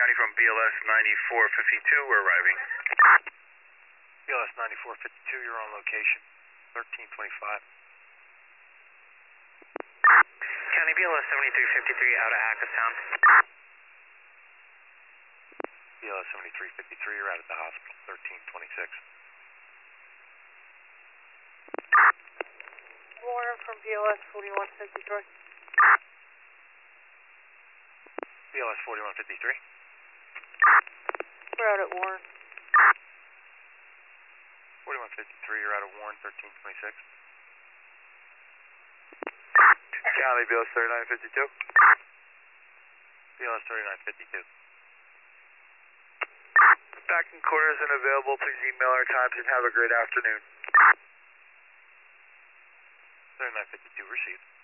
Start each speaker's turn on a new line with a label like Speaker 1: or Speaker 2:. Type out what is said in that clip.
Speaker 1: County from BLS 9452, we're arriving.
Speaker 2: BLS 9452, you're on location. 1325.
Speaker 3: County BLS 7353 out of Hackettstown.
Speaker 2: BLS 7353, you're out at the hospital. 1326.
Speaker 4: Warner from BLS 4153.
Speaker 2: BLS 4153.
Speaker 4: We're out at Warren.
Speaker 2: 4153, you're out of Warren. 1326.
Speaker 1: County BLS 3952.
Speaker 2: BLS 3952.
Speaker 1: Back in quarters and available. Please email our times and have a great afternoon.
Speaker 2: 3952 received.